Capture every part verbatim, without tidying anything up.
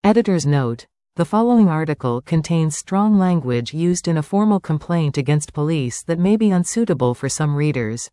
Editor's note: the following article contains strong language used in a formal complaint against police that may be unsuitable for some readers.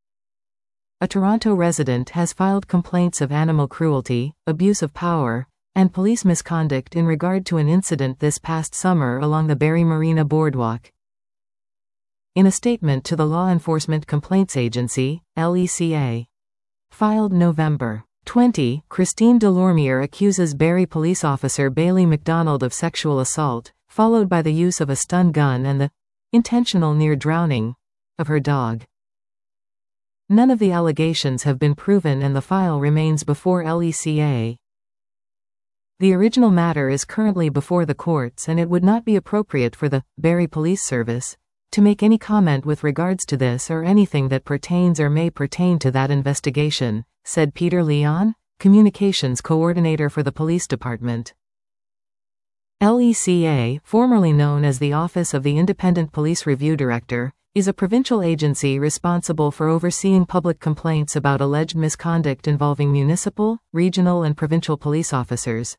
A Toronto resident has filed complaints of animal cruelty, abuse of power, and police misconduct in regard to an incident this past summer along the Barrie Marina boardwalk. In a statement to the Law Enforcement Complaints Agency, L E C A, filed November twentieth, Christine Delormier accuses Barrie police officer Bailey McDonald of sexual assault, followed by the use of a stun gun and the intentional near drowning of her dog. None of the allegations have been proven and the file remains before L E C A. The original matter is currently before the courts, and it would not be appropriate for the Barrie Police Service to make any comment with regards to this or anything that pertains or may pertain to that investigation, said Peter Leon, Communications Coordinator for the Police Department. L E C A, formerly known as the Office of the Independent Police Review Director, is a provincial agency responsible for overseeing public complaints about alleged misconduct involving municipal, regional and provincial police officers.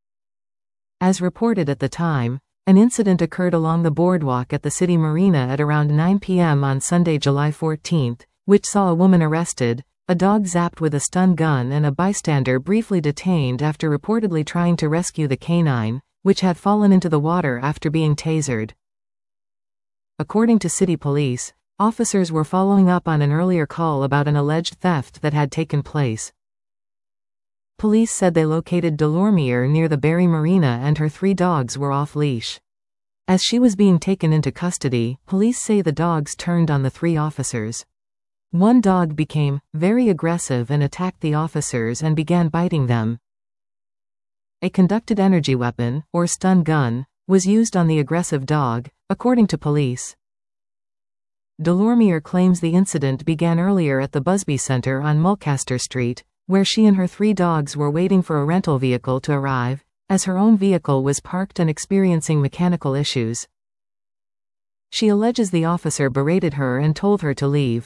As reported at the time, an incident occurred along the boardwalk at the city marina at around nine p m on Sunday, July fourteenth, which saw a woman arrested, a dog zapped with a stun gun and a bystander briefly detained after reportedly trying to rescue the canine, which had fallen into the water after being tasered. According to city police, officers were following up on an earlier call about an alleged theft that had taken place. Police said they located Delormier near the Barrie Marina and her three dogs were off-leash. As she was being taken into custody, police say the dogs turned on the three officers. One dog became very aggressive and attacked the officers and began biting them. A conducted energy weapon, or stun gun, was used on the aggressive dog, according to police. Delormier claims the incident began earlier at the Busby Centre on Mulcaster Street, where she and her three dogs were waiting for a rental vehicle to arrive, as her own vehicle was parked and experiencing mechanical issues. She alleges the officer berated her and told her to leave.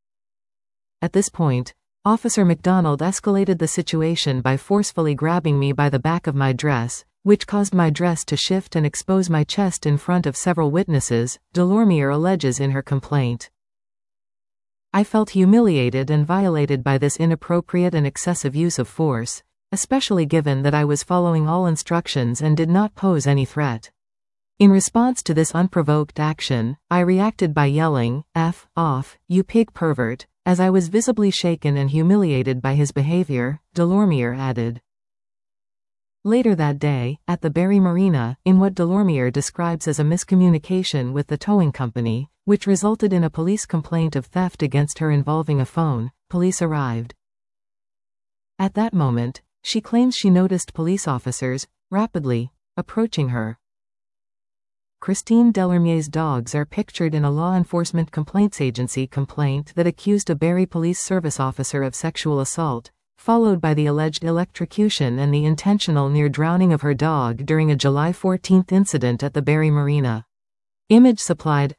At this point, Officer McDonald escalated the situation by forcefully grabbing me by the back of my dress, which caused my dress to shift and expose my chest in front of several witnesses, Delormier alleges in her complaint. I felt humiliated and violated by this inappropriate and excessive use of force, especially given that I was following all instructions and did not pose any threat. In response to this unprovoked action, I reacted by yelling, "F off, you pig pervert," as I was visibly shaken and humiliated by his behavior, Delormier added. Later that day, at the Barrie Marina, in what Delormier describes as a miscommunication with the towing company, which resulted in a police complaint of theft against her involving a phone, police arrived. At that moment, she claims she noticed police officers, rapidly, approaching her. Christine Delormier's dogs are pictured in a Law Enforcement Complaints Agency complaint that accused a Barrie Police Service officer of sexual assault, followed by the alleged electrocution and the intentional near drowning of her dog during a July fourteenth incident at the Barrie Marina. Image supplied.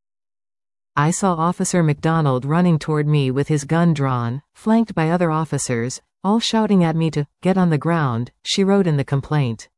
I saw Officer McDonald running toward me with his gun drawn, flanked by other officers, all shouting at me to get on the ground, she wrote in the complaint.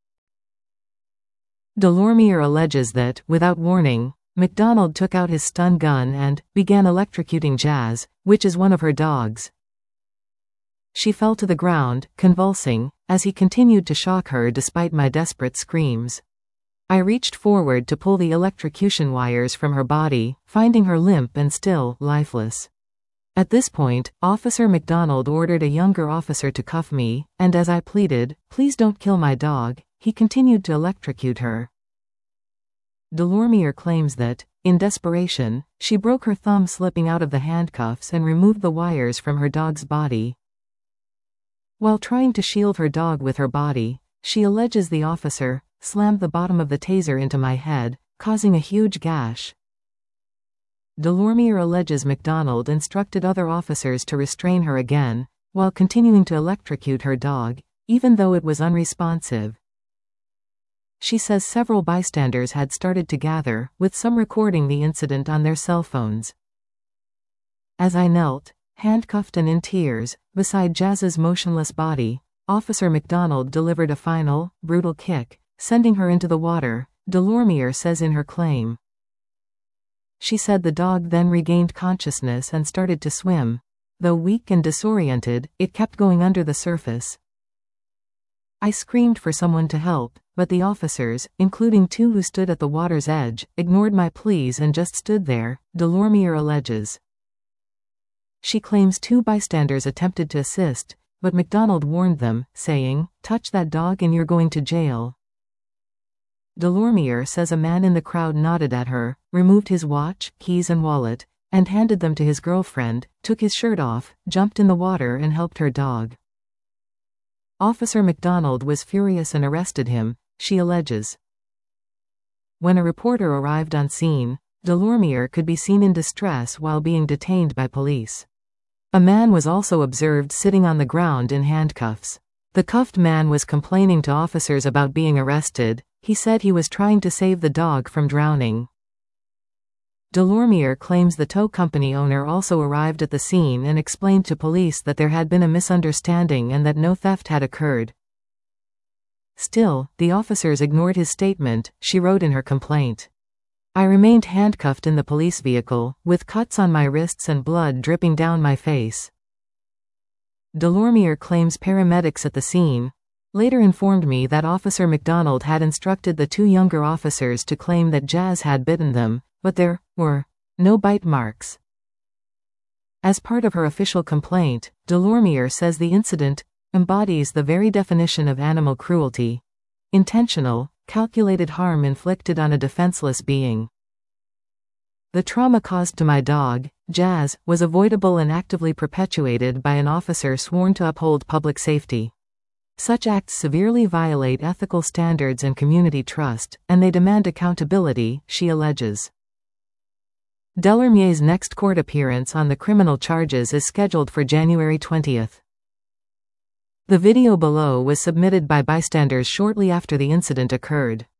Delormier alleges that, without warning, McDonald took out his stun gun and began electrocuting Jazz, which is one of her dogs. She fell to the ground, convulsing, as he continued to shock her despite my desperate screams. I reached forward to pull the electrocution wires from her body, finding her limp and still lifeless. At this point, Officer McDonald ordered a younger officer to cuff me, and as I pleaded, "Please don't kill my dog," he continued to electrocute her. Delormier claims that, in desperation, she broke her thumb slipping out of the handcuffs and removed the wires from her dog's body. While trying to shield her dog with her body, she alleges the officer slammed the bottom of the taser into my head, causing a huge gash. Delormier alleges McDonald instructed other officers to restrain her again, while continuing to electrocute her dog, even though it was unresponsive. She says several bystanders had started to gather, with some recording the incident on their cell phones. As I knelt, handcuffed and in tears, beside Jazz's motionless body, Officer MacDonald delivered a final, brutal kick, sending her into the water, Delormier says in her claim. She said the dog then regained consciousness and started to swim. Though weak and disoriented, it kept going under the surface. I screamed for someone to help, but the officers, including two who stood at the water's edge, ignored my pleas and just stood there, Delormier alleges. She claims two bystanders attempted to assist, but MacDonald warned them, saying, "Touch that dog and you're going to jail." Delormier says a man in the crowd nodded at her, removed his watch, keys and wallet, and handed them to his girlfriend, took his shirt off, jumped in the water and helped her dog. Officer MacDonald was furious and arrested him, she alleges. When a reporter arrived on scene, Delormier could be seen in distress while being detained by police. A man was also observed sitting on the ground in handcuffs. The cuffed man was complaining to officers about being arrested. He said he was trying to save the dog from drowning. Delormier claims the tow company owner also arrived at the scene and explained to police that there had been a misunderstanding and that no theft had occurred. Still, the officers ignored his statement, she wrote in her complaint. I remained handcuffed in the police vehicle, with cuts on my wrists and blood dripping down my face. Delormier claims paramedics at the scene later informed me that Officer MacDonald had instructed the two younger officers to claim that Jazz had bitten them, but there were no bite marks. As part of her official complaint, Delormier says the incident embodies the very definition of animal cruelty. Intentional, calculated harm inflicted on a defenseless being. The trauma caused to my dog, Jazz, was avoidable and actively perpetuated by an officer sworn to uphold public safety. Such acts severely violate ethical standards and community trust, and they demand accountability, she alleges. Delormier's next court appearance on the criminal charges is scheduled for January twentieth. The video below was submitted by bystanders shortly after the incident occurred.